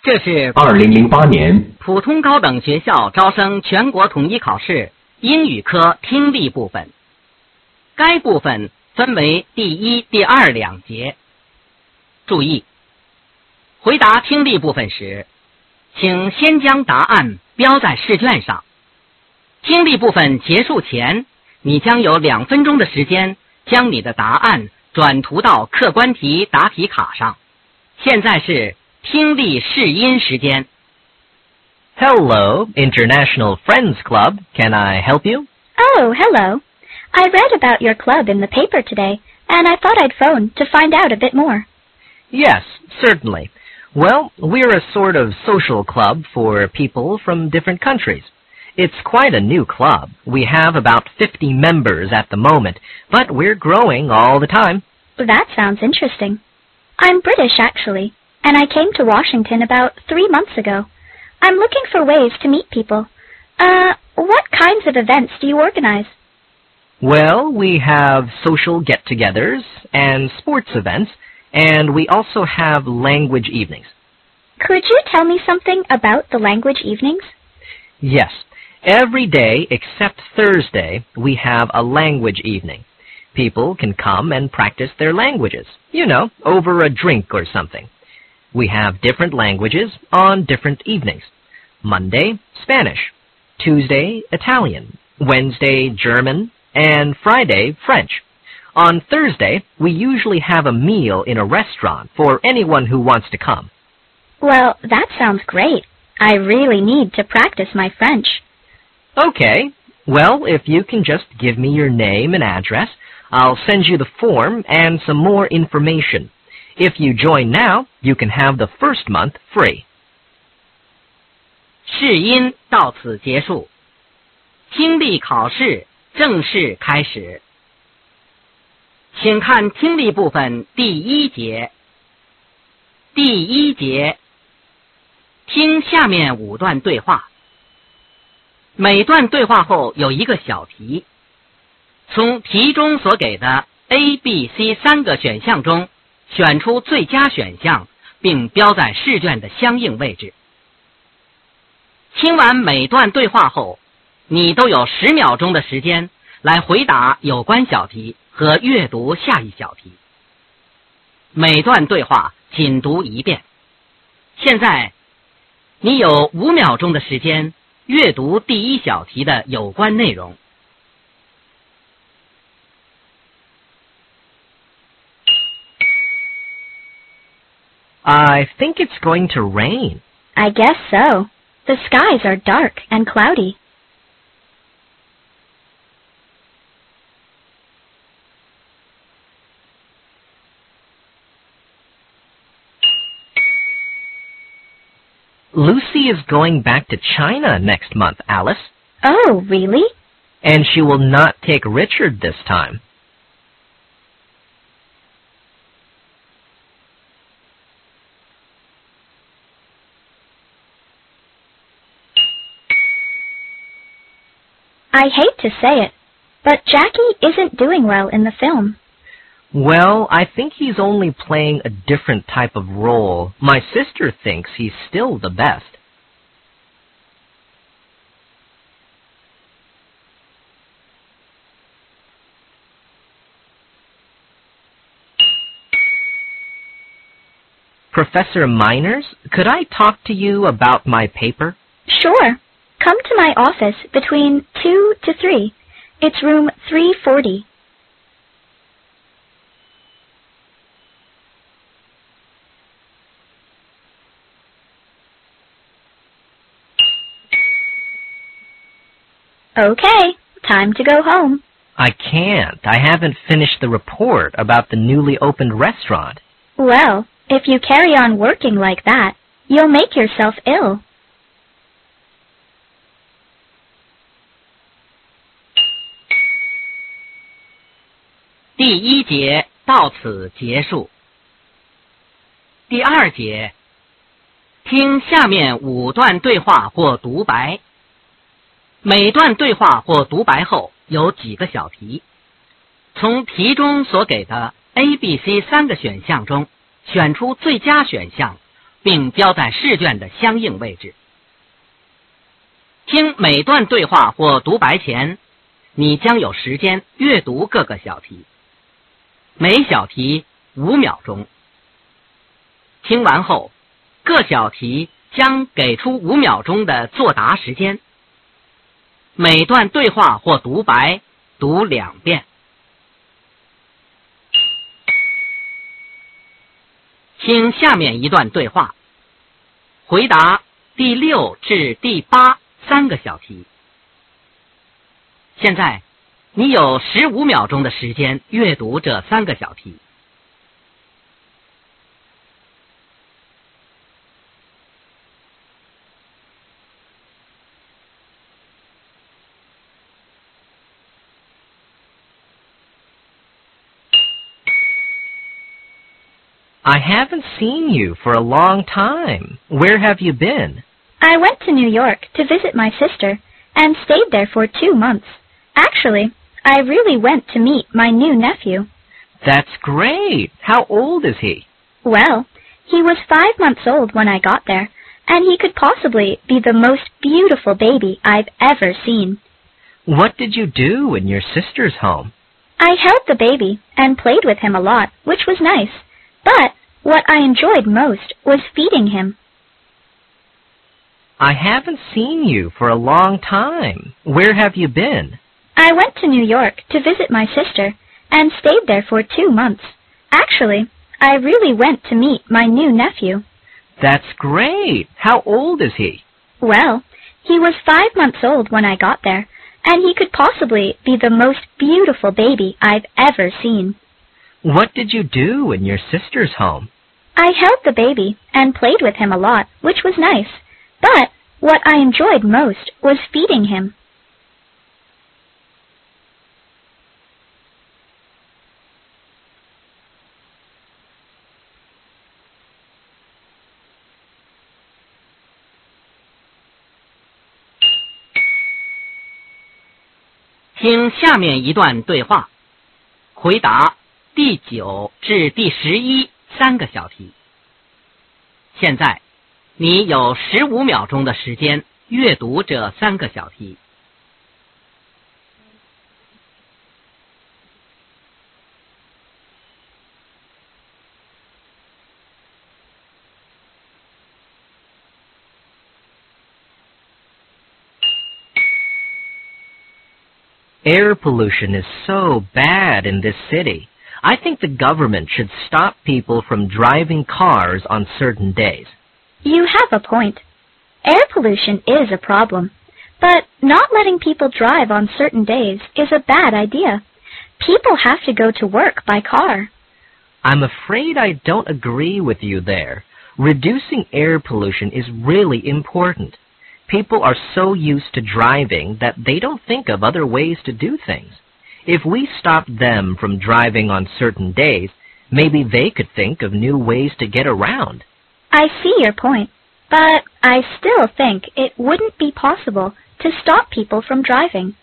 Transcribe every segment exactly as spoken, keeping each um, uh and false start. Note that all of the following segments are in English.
这是二零零八年普通高等学校招生全国统一考试英语科听力部分。该部分分为第一、第二两节。注意，回答听力部分时，请先将答案标在试卷上。听力部分结束前，你将有两分钟的时间将你的答案转涂到客观题答题卡上。现在是听力试音时间。 Hello, International Friends Club. Can I help you? Oh, hello. I read about your club in the paper today, and I thought I'd phone to find out a bit more. Yes, certainly. Well, we're a sort of social club for people from different countries. It's quite a new club. We have about fifty members at the moment, but we're growing all the time. That sounds interesting. I'm British, actually, and I came to Washington about three months ago. I'm looking for ways to meet people. Uh, what kinds of events do you organize? Well, we have social get-togethers and sports events, and we also have language evenings. Could you tell me something about the language evenings? Yes. Every day except Thursday, we have a language evening. People can come and practice their languages, you know, over a drink or something. We have different languages on different evenings. Monday, Spanish. Tuesday, Italian. Wednesday, German. And Friday, French. On Thursday, we usually have a meal in a restaurant for anyone who wants to come. Well, that sounds great. I really need to practice my French. Okay. Well, if you can just give me your name and address, I'll send you the form and some more information. If you join now, you can have the first month free. 试音到此结束，听力考试正式开始。请看听力部分第一节。第一节，听下面五段对话。每段对话后有一个小题，从题中所给的 A、B、C 三个选项中选出最佳选项，并标在试卷的相应位置。听完每段对话后，你都有十秒钟的时间来回答有关小题和阅读下一小题。每段对话仅读一遍。现在，你有五秒钟的时间阅读第一小题的有关内容。 I think it's going to rain. I guess so. The skies are dark and cloudy. Lucy is going back to China next month, Alice. Oh, really? And she will not take Richard this time. I hate to say it, but Jackie isn't doing well in the film. Well, I think he's only playing a different type of role. My sister thinks he's still the best. Professor Miners, could I talk to you about my paper? Sure. Come to my office between two to three. It's room three forty. Okay, time to go home. I can't. I haven't finished the report about the newly opened restaurant. Well, if you carry on working like that, you'll make yourself ill. 第一节到此结束。第二节，听下面五段对话或独白。每段对话或独白后有几个小题，从题中所给的 A、B、C 三个选项中选出最佳选项， 并标在试卷的相应位置。听每段对话或独白前，你将有时间阅读各个小题，每小题五秒钟。听完后，各小题将给出五秒钟的作答时间。每段对话或独白读两遍。听下面一段对话，回答第六至第八三个小题。现在，你有十五秒钟的时间阅读这三个小题。 I haven't seen you for a long time. Where have you been? I went to New York to visit my sister and stayed there for two months. Actually, I really went to meet my new nephew. That's great. How old is he? Well, he was five months old when I got there, and he could possibly be the most beautiful baby I've ever seen. What did you do in your sister's home? I held the baby and played with him a lot, which was nice. But what I enjoyed most was feeding him. I haven't seen you for a long time. Where have you been? I went to New York to visit my sister and stayed there for two months. Actually, I really went to meet my new nephew. That's great. How old is he? Well, he was five months old when I got there, and he could possibly be the most beautiful baby I've ever seen. What did you do in your sister's home? I held the baby and played with him a lot, which was nice. But what I enjoyed most was feeding him. “听下面一段对话，回答第九至第十一三个小题。现在，你有十五秒钟的时间阅读这三个小题。 Air pollution is so bad in this city. I think the government should stop people from driving cars on certain days. You have a point. Air pollution is a problem, but not letting people drive on certain days is a bad idea. People have to go to work by car. I'm afraid I don't agree with you there. Reducing air pollution is really important. People are so used to driving that they don't think of other ways to do things. If we stopped them from driving on certain days, maybe they could think of new ways to get around. I see your point, but I still think it wouldn't be possible to stop people from driving.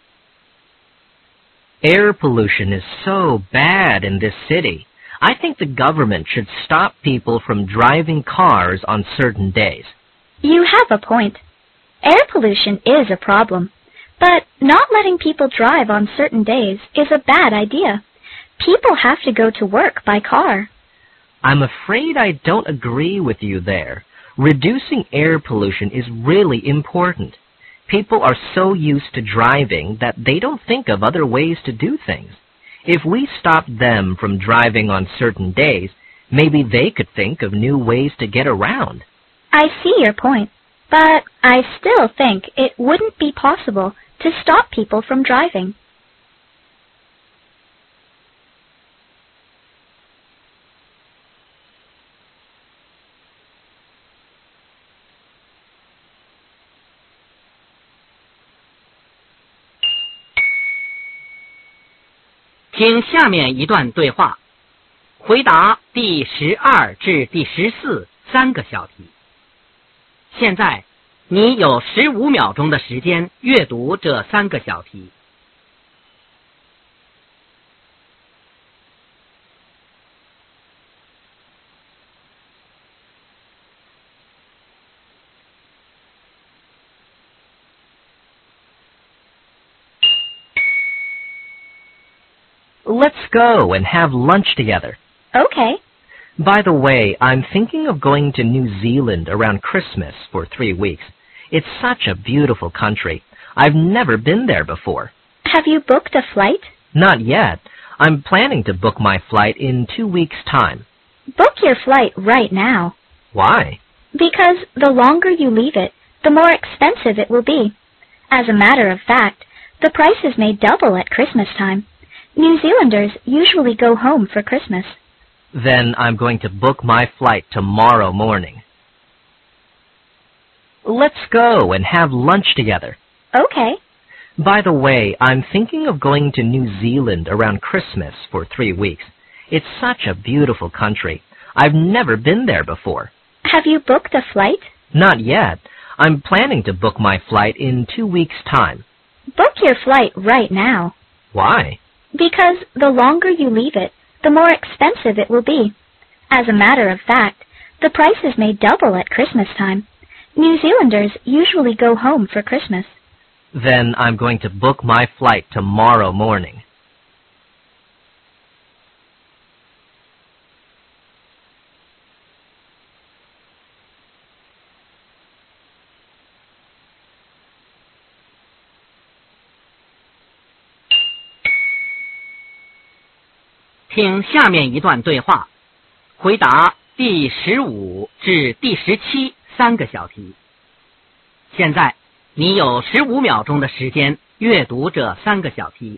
Air pollution is so bad in this city. I think the government should stop people from driving cars on certain days. You have a point. Air pollution is a problem, but not letting people drive on certain days is a bad idea. People have to go to work by car. I'm afraid I don't agree with you there. Reducing air pollution is really important. People are so used to driving that they don't think of other ways to do things. If we stopped them from driving on certain days, maybe they could think of new ways to get around. I see your point, but I still think it wouldn't be possible to stop people from driving. “听下面一段对话，回答第十二至第十四三个小题。现在，你有十五秒钟的时间阅读这三个小题。 Let's go and have lunch together. Okay. By the way, I'm thinking of going to New Zealand around Christmas for three weeks. It's such a beautiful country. I've never been there before. Have you booked a flight? Not yet. I'm planning to book my flight in two weeks' time. Book your flight right now. Why? Because the longer you leave it, the more expensive it will be. As a matter of fact, the prices may double at Christmas time. New Zealanders usually go home for Christmas. Then I'm going to book my flight tomorrow morning. Let's go and have lunch together. Okay. By the way, I'm thinking of going to New Zealand around Christmas for three weeks. It's such a beautiful country. I've never been there before. Have you booked a flight? Not yet. I'm planning to book my flight in two weeks' time. Book your flight right now. Why? Because the longer you leave it, the more expensive it will be. As a matter of fact, the prices may double at Christmas time. New Zealanders usually go home for Christmas. Then I'm going to book my flight tomorrow morning. "听下面一段对话，回答第十五至第十七三个小题。现在你有十五秒钟的时间阅读这三个小题。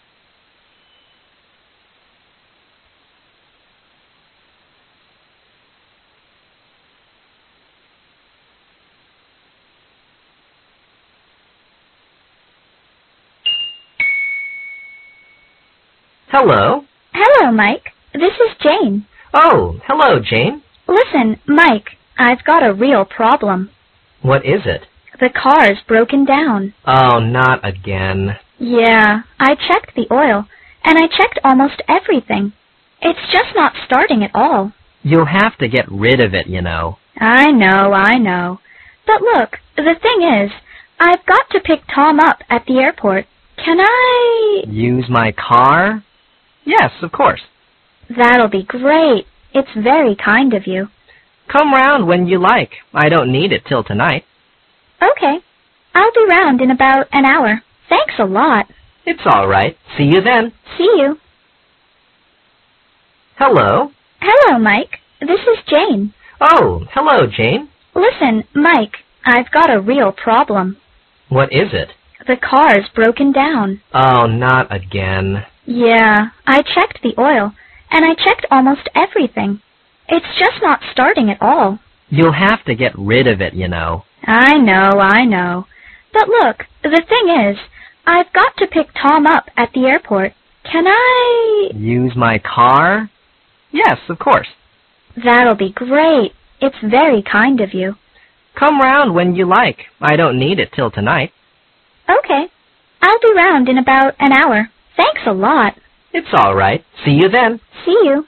Hello. Hello, Mike. This is Jane. Oh, hello, Jane. Listen, Mike, I've got a real problem. What is it? The car's broken down. Oh, not again. Yeah, I checked the oil, and I checked almost everything. It's just not starting at all. You'll have to get rid of it, you know. I know, I know. But look, the thing is, I've got to pick Tom up at the airport. Can I... Use my car? Yes, of course. That'll be great. It's very kind of you. Come round when you like. I don't need it till tonight. Okay. I'll be round in about an hour. Thanks a lot. It's all right. See you then. See you. Hello. Hello, Mike. This is Jane. Oh, hello, Jane. Listen, Mike, I've got a real problem. What is it? The car's broken down. Oh, not again. Yeah, I checked the oil, and I checked almost everything. It's just not starting at all. You'll have to get rid of it, you know. I know, I know. But look, the thing is, I've got to pick Tom up at the airport. Can I... Use my car? Yes, of course. That'll be great. It's very kind of you. Come round when you like. I don't need it till tonight. Okay. I'll be round in about an hour. Thanks a lot. It's all right. See you then. See you.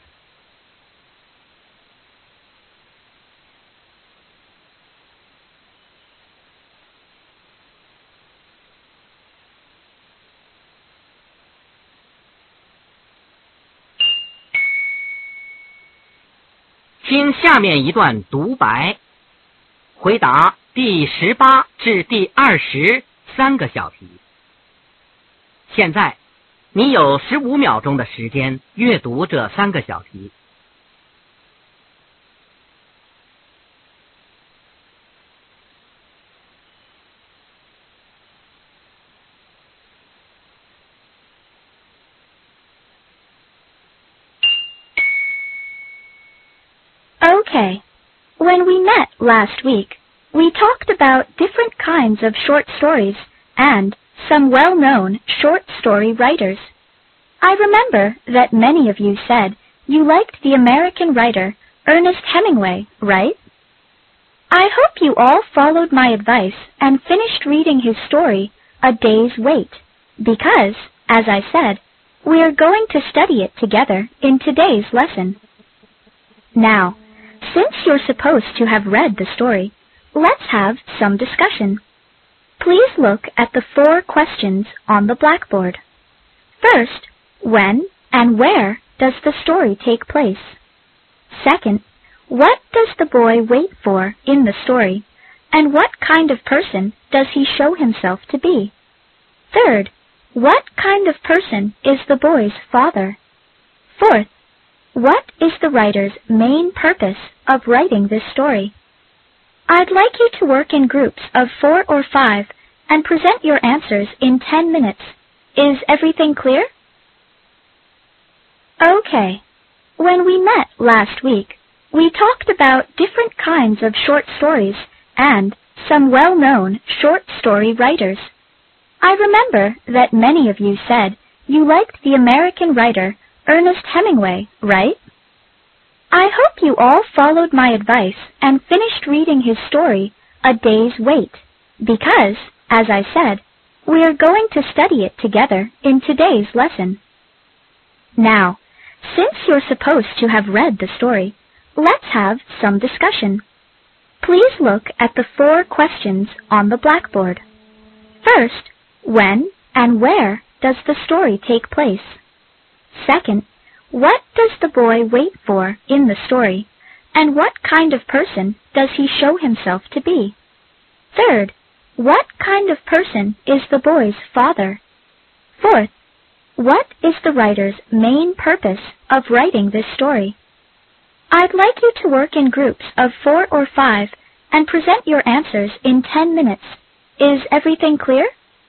"听下面一段独白，回答第十八至第二十三个小题。现在你有十五秒钟的时间阅读这三个小题。 Okay. When we met last week, we talked about different kinds of short stories and some well-known short story writers. I remember that many of you said you liked the American writer Ernest Hemingway, right? I hope you all followed my advice and finished reading his story, A Day's Wait, because, as I said, we are going to study it together in today's lesson. Now, since you're supposed to have read the story, let's have some discussion. Please look at the four questions on the blackboard. First, when and where does the story take place? Second, what does the boy wait for in the story, and what kind of person does he show himself to be? Third, what kind of person is the boy's father? Fourth, what is the writer's main purpose of writing this story? I'd like you to work in groups of four or five and present your answers in ten minutes. Is everything clear? Okay. When we met last week, we talked about different kinds of short stories and some well-known short story writers. I remember that many of you said you liked the American writer Ernest Hemingway, right? I hope you all followed my advice and finished reading his story, A Day's Wait, because, as I said, we are going to study it together in today's lesson. Now, since you're supposed to have read the story, let's have some discussion. Please look at the four questions on the blackboard. First, when and where does the story take place? Second, what does the boy wait for in the story, and what kind of person does he show himself to be? Third, what kind of person is the boy's father? Fourth, what is the writer's main purpose of writing this story? I'd like you to work in groups of four or five and present your answers in ten minutes. Is everything clear?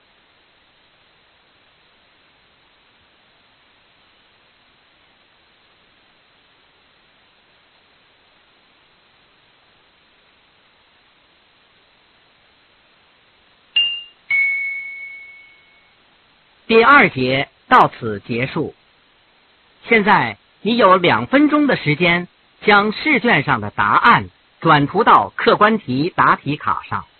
第二节到此结束。现在你有两分钟的时间，将试卷上的答案转涂到客观题答题卡上。